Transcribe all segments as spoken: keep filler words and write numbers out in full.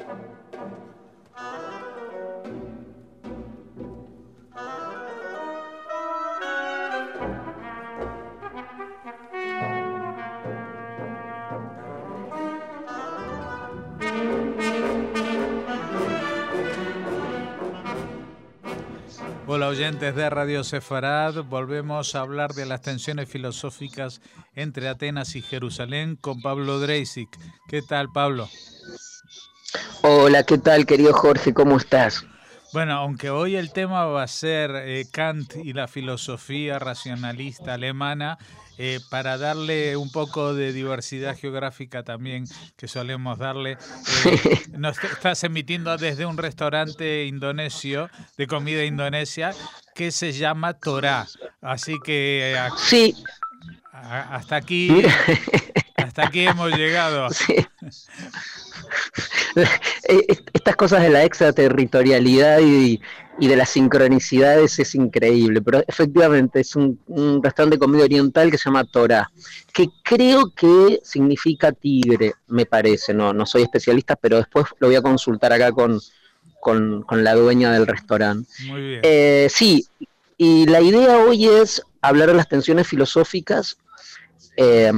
Hola oyentes de Radio Sefarad, volvemos a hablar de las tensiones filosóficas entre Atenas y Jerusalén con Pablo Dreisig. ¿Qué tal, Pablo? Hola, ¿qué tal, querido Jorge? ¿Cómo estás? Bueno, aunque hoy el tema va a ser eh, Kant y la filosofía racionalista alemana, eh, para darle un poco de diversidad geográfica también que solemos darle, eh, nos estás emitiendo desde un restaurante indonesio, de comida indonesia, que se llama Torá. Así que eh, Sí. a, hasta aquí, Mira. hasta aquí hemos llegado. Sí. Estas cosas de la extraterritorialidad y, y de las sincronicidades es increíble, pero efectivamente es un, un restaurante de comida oriental que se llama Torá, que creo que significa tigre, me parece, no, no soy especialista, pero después lo voy a consultar acá con, con, con la dueña del restaurante. Muy bien. Eh, sí, y la idea hoy es hablar de las tensiones filosóficas eh,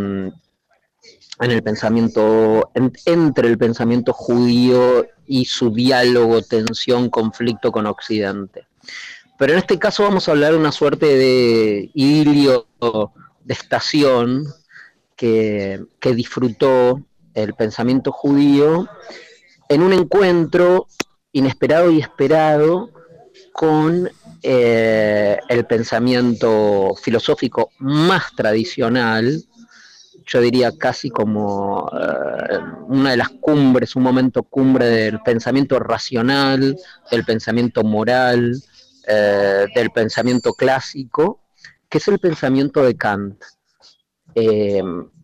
en el pensamiento, en, entre el pensamiento judío y su diálogo, tensión, conflicto con Occidente. Pero en este caso vamos a hablar de una suerte de idilio de estación que, que disfrutó el pensamiento judío en un encuentro inesperado y esperado con eh, el pensamiento filosófico más tradicional, yo diría casi como eh, una de las cumbres, un momento cumbre del pensamiento racional, del pensamiento moral, eh, del pensamiento clásico, que es el pensamiento de Kant. Eh,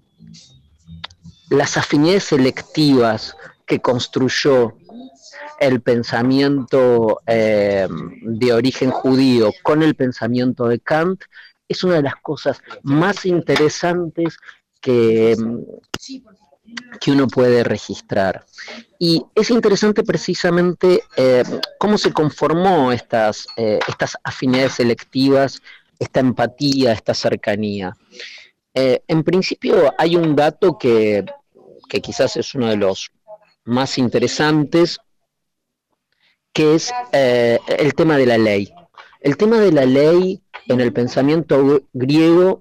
las afinidades selectivas que construyó el pensamiento eh, de origen judío con el pensamiento de Kant es una de las cosas más interesantes que, que uno puede registrar. Y es interesante precisamente eh, cómo se conformó estas, eh, estas afinidades selectivas, esta empatía, esta cercanía. Eh, en principio hay un dato que, que quizás es uno de los más interesantes, que es eh, el tema de la ley. El tema de la ley en el pensamiento griego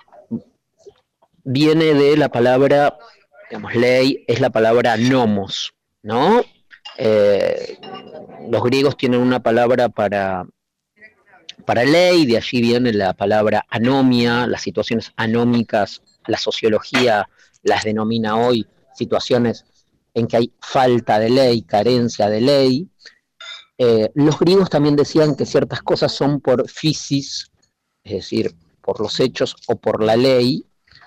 viene de la palabra, digamos, ley, es la palabra nomos, ¿no? Eh, los griegos tienen una palabra para, para ley, de allí viene la palabra anomia, las situaciones anómicas, la sociología las denomina hoy situaciones en que hay falta de ley, carencia de ley. Eh, los griegos también decían que ciertas cosas son por physis, es decir, por los hechos o por la ley,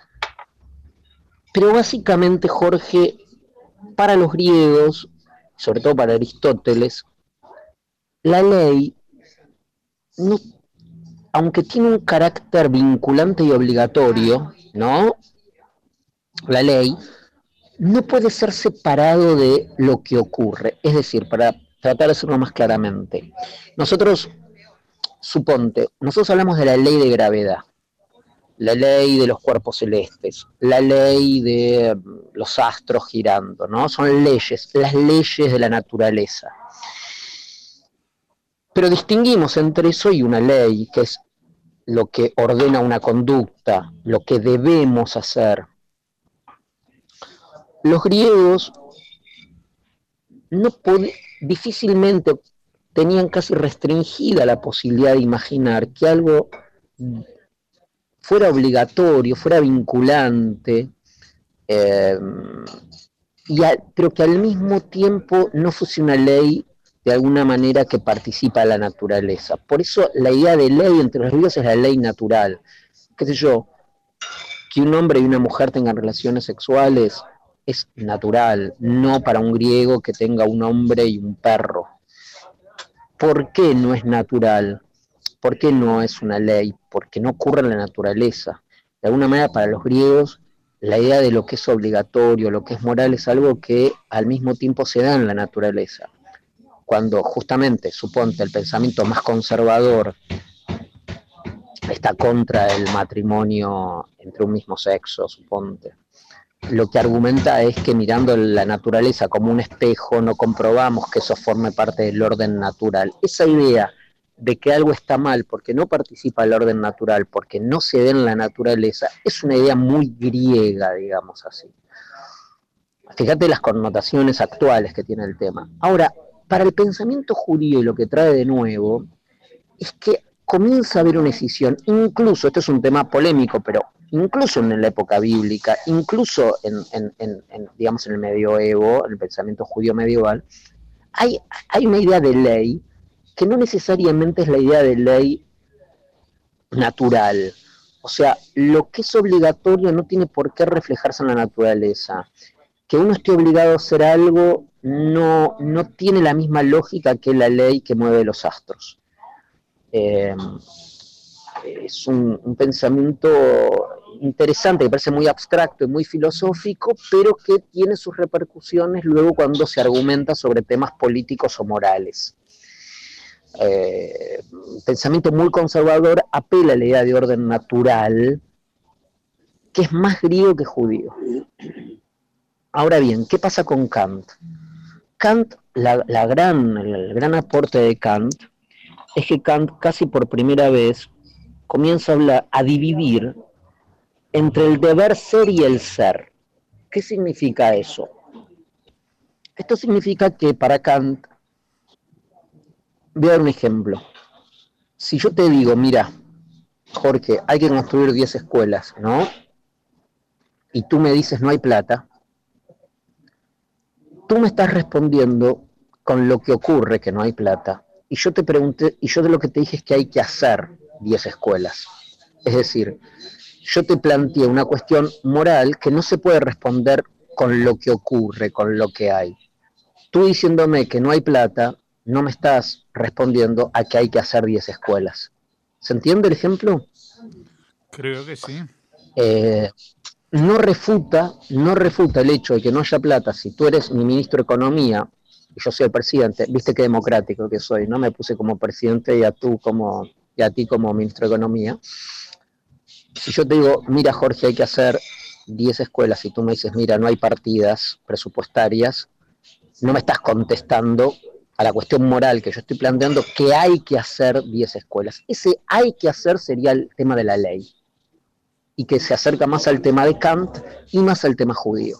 pero básicamente, Jorge, para los griegos, sobre todo para Aristóteles, la ley, no, aunque tiene un carácter vinculante y obligatorio, ¿no? La ley no puede ser separado de lo que ocurre, es decir, para tratar de hacerlo más claramente. Nosotros, suponte, nosotros hablamos de la ley de gravedad, la ley de los cuerpos celestes, la ley de los astros girando, ¿no? Son leyes, las leyes de la naturaleza. Pero distinguimos entre eso y una ley, que es lo que ordena una conducta, lo que debemos hacer. Los griegos no pod- difícilmente tenían casi restringida la posibilidad de imaginar que algo fuera obligatorio, fuera vinculante, eh, y a, pero que al mismo tiempo no fuese una ley de alguna manera que participa de la naturaleza. Por eso la idea de ley entre los griegos es la ley natural. Qué sé yo, que un hombre y una mujer tengan relaciones sexuales es natural, no para un griego que tenga un hombre y un perro. ¿Por qué no es natural? ¿Por qué no es una ley? Porque no ocurre en la naturaleza. De alguna manera, para los griegos, la idea de lo que es obligatorio, lo que es moral, es algo que al mismo tiempo se da en la naturaleza. Cuando justamente, suponte, el pensamiento más conservador está contra el matrimonio entre un mismo sexo, suponte, lo que argumenta es que mirando la naturaleza como un espejo no comprobamos que eso forme parte del orden natural. Esa idea de que algo está mal porque no participa del orden natural, porque no se da en la naturaleza, es una idea muy griega, digamos así. Fíjate las connotaciones actuales que tiene el tema. Ahora, para el pensamiento judío, y lo que trae de nuevo, es que comienza a haber una escisión, incluso, esto es un tema polémico, pero incluso en la época bíblica, incluso en, en, en, en digamos, en el medioevo, en el pensamiento judío medieval, hay, hay una idea de ley que no necesariamente es la idea de ley natural. O sea, lo que es obligatorio no tiene por qué reflejarse en la naturaleza. Que uno esté obligado a hacer algo no, no tiene la misma lógica que la ley que mueve los astros. Eh, es un, un pensamiento interesante, que parece muy abstracto y muy filosófico, pero que tiene sus repercusiones luego cuando se argumenta sobre temas políticos o morales. Eh, un pensamiento muy conservador apela a la idea de orden natural, que es más griego que judío. Ahora bien, ¿qué pasa con Kant? Kant, la, la gran, el gran aporte de Kant es que Kant casi por primera vez comienza a hablar, a dividir entre el deber ser y el ser. ¿Qué significa eso? Esto significa que para Kant, voy a dar un ejemplo. Si yo te digo, mira, Jorge, hay que construir diez escuelas, ¿no? Y tú me dices, no hay plata, tú me estás respondiendo con lo que ocurre, que no hay plata, y yo te pregunté, y yo de lo que te dije es que hay que hacer diez escuelas. Es decir, yo te planteé una cuestión moral que no se puede responder con lo que ocurre, con lo que hay. Tú diciéndome que no hay plata, no me estás respondiendo a que hay que hacer diez escuelas. ¿Se entiende el ejemplo? Creo que sí. Eh, no refuta, no refuta el hecho de que no haya plata. Si tú eres mi ministro de Economía y yo soy el presidente, viste qué democrático que soy, ¿no? Me puse como presidente y a tú como, y a ti como ministro de Economía. Si yo te digo, mira Jorge, hay que hacer diez escuelas, y tú me dices, mira, no hay partidas presupuestarias, no me estás contestando a la cuestión moral que yo estoy planteando, que hay que hacer diez escuelas. Ese hay que hacer sería el tema de la ley, y que se acerca más al tema de Kant y más al tema judío.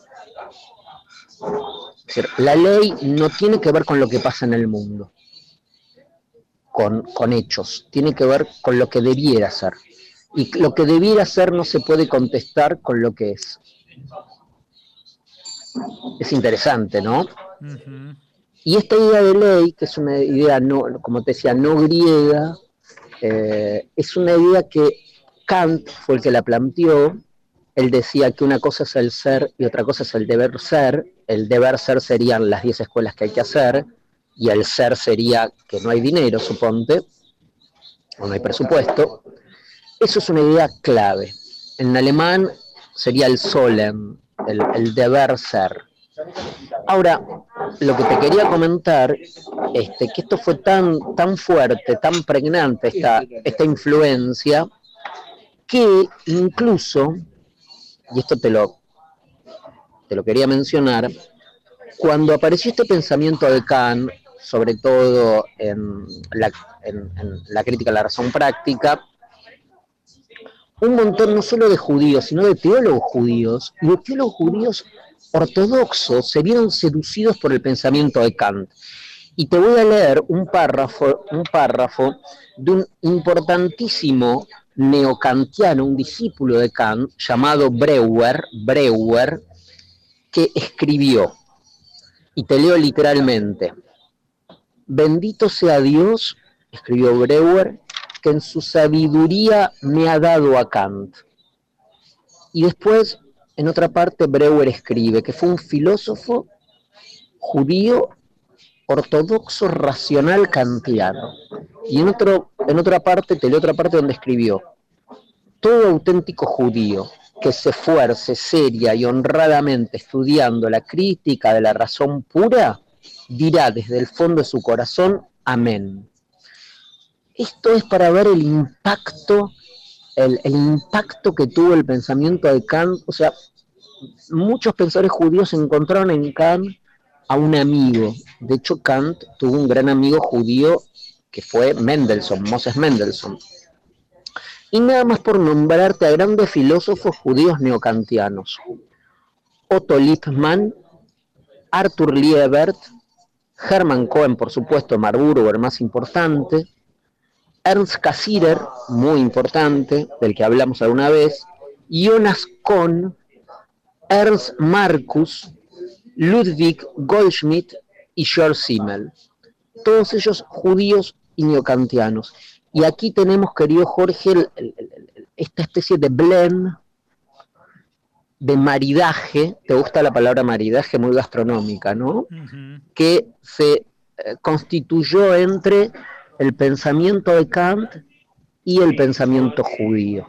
Es decir, la ley no tiene que ver con lo que pasa en el mundo, con, con hechos, tiene que ver con lo que debiera ser. Y lo que debiera ser no se puede contestar con lo que es. Es interesante, ¿no? Uh-huh. Y esta idea de ley, que es una idea, no, como te decía, no griega, eh, es una idea que Kant fue el que la planteó. Él decía que una cosa es el ser y otra cosa es el deber ser. El deber ser serían las diez escuelas que hay que hacer, y el ser sería que no hay dinero, suponte, o no hay presupuesto. Eso es una idea clave. En alemán sería el Sollen, el, el deber ser. Ahora, lo que te quería comentar, este, que esto fue tan, tan fuerte, tan pregnante, esta, esta influencia, que incluso, y esto te lo, te lo quería mencionar, cuando apareció este pensamiento de Kant, sobre todo en la, en, en la crítica a la razón práctica, un montón no solo de judíos, sino de teólogos judíos, y de teólogos judíos ortodoxos se vieron seducidos por el pensamiento de Kant. Y te voy a leer un párrafo, un párrafo de un importantísimo neokantiano, un discípulo de Kant, llamado Breuer, Breuer, que escribió, y te leo literalmente: bendito sea Dios, escribió Breuer, que en su sabiduría me ha dado a Kant. Y después, en otra parte, Breuer escribe que fue un filósofo judío ortodoxo racional kantiano. Y en, otro, en otra parte, te leo otra parte donde escribió: todo auténtico judío, que se esfuerce seria y honradamente estudiando la crítica de la razón pura, dirá desde el fondo de su corazón, amén. Esto es para ver el impacto, el, el impacto que tuvo el pensamiento de Kant. O sea, muchos pensadores judíos encontraron en Kant a un amigo. De hecho, Kant tuvo un gran amigo judío que fue Mendelssohn, Moses Mendelssohn. Y nada más por nombrarte a grandes filósofos judíos neocantianos: Otto Lippmann, Arthur Liebert, Hermann Cohen, por supuesto, Marburgo, el más importante, Ernst Cassirer, muy importante, del que hablamos alguna vez, Jonas Kohn, Ernst Marcus, Ludwig Goldschmidt y George Simmel. Todos ellos judíos y neocantianos. Y aquí tenemos, querido Jorge, el, el, el, esta especie de blend, de maridaje, te gusta la palabra maridaje, muy gastronómica, ¿no? Uh-huh. Que se eh, constituyó entre el pensamiento de Kant y el pensamiento judío.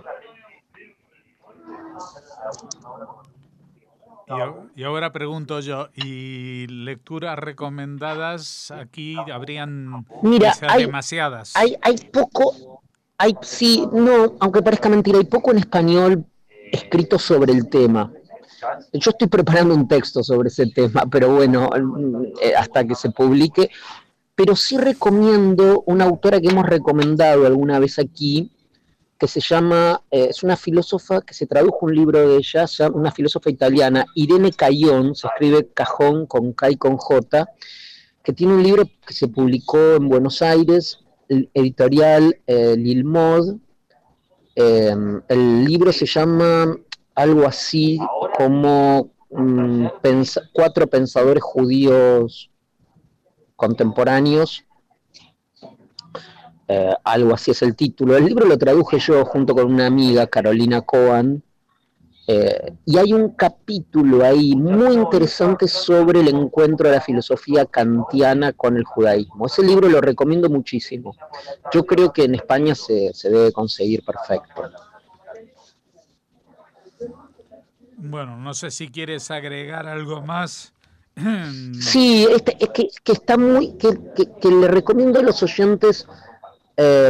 Y ahora pregunto yo, ¿y lecturas recomendadas? Aquí habrían Mira, hay, demasiadas. Hay, hay poco, hay sí, no, aunque parezca mentira, hay poco en español escrito sobre el tema. Yo estoy preparando un texto sobre ese tema, pero bueno, hasta que se publique. Pero sí recomiendo una autora que hemos recomendado alguna vez aquí, que se llama, eh, es una filósofa que se tradujo un libro de ella, una filósofa italiana, Irene Cayón, se escribe Cajón con K y con J, que tiene un libro que se publicó en Buenos Aires, el editorial eh, Lilmod. Eh, el libro se llama algo así como um, pens Cuatro pensadores judíos contemporáneos. Eh, algo así es el título. El libro lo traduje yo junto con una amiga, Carolina Cohen, eh, y hay un capítulo ahí muy interesante sobre el encuentro de la filosofía kantiana con el judaísmo. Ese libro lo recomiendo muchísimo. Yo creo que en España se, se debe conseguir perfecto. Bueno, no sé si quieres agregar algo más. Sí, este, es que, que está muy, que, que, que le recomiendo a los oyentes eh,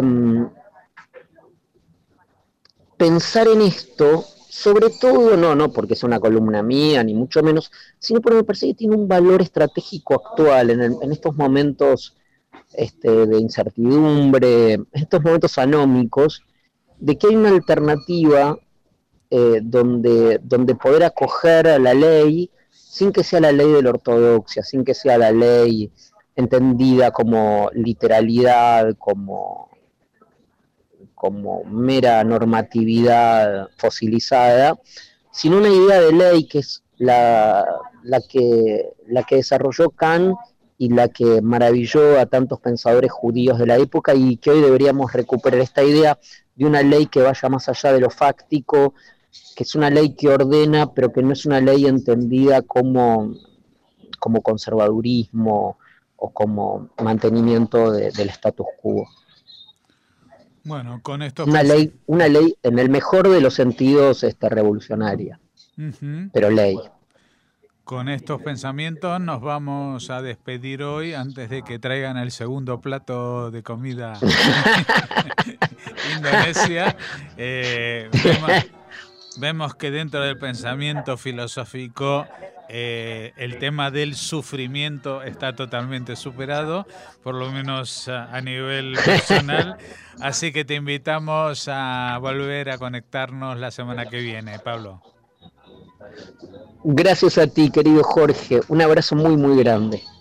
pensar en esto, sobre todo, no, no porque es una columna mía, ni mucho menos, sino porque me parece que tiene un valor estratégico actual en, el, en estos momentos este, de incertidumbre, en estos momentos anómicos, de que hay una alternativa eh, donde, donde poder acoger a la ley sin que sea la ley de la ortodoxia, sin que sea la ley entendida como literalidad, como, como mera normatividad fosilizada, sino una idea de ley que es la, la, que, la que desarrolló Kant y la que maravilló a tantos pensadores judíos de la época, y que hoy deberíamos recuperar esta idea de una ley que vaya más allá de lo fáctico, que es una ley que ordena, pero que no es una ley entendida como, como conservadurismo o como mantenimiento de, del status quo. Bueno, con esto una ley, una ley en el mejor de los sentidos este, revolucionaria, uh-huh. pero ley. Con estos pensamientos nos vamos a despedir hoy antes de que traigan el segundo plato de comida Indonesia. Eh, vemos, vemos que dentro del pensamiento filosófico eh, el tema del sufrimiento está totalmente superado, por lo menos a, a nivel personal. Así que te invitamos a volver a conectarnos la semana que viene, Pablo. Gracias a ti, querido Jorge. Un abrazo muy, muy grande.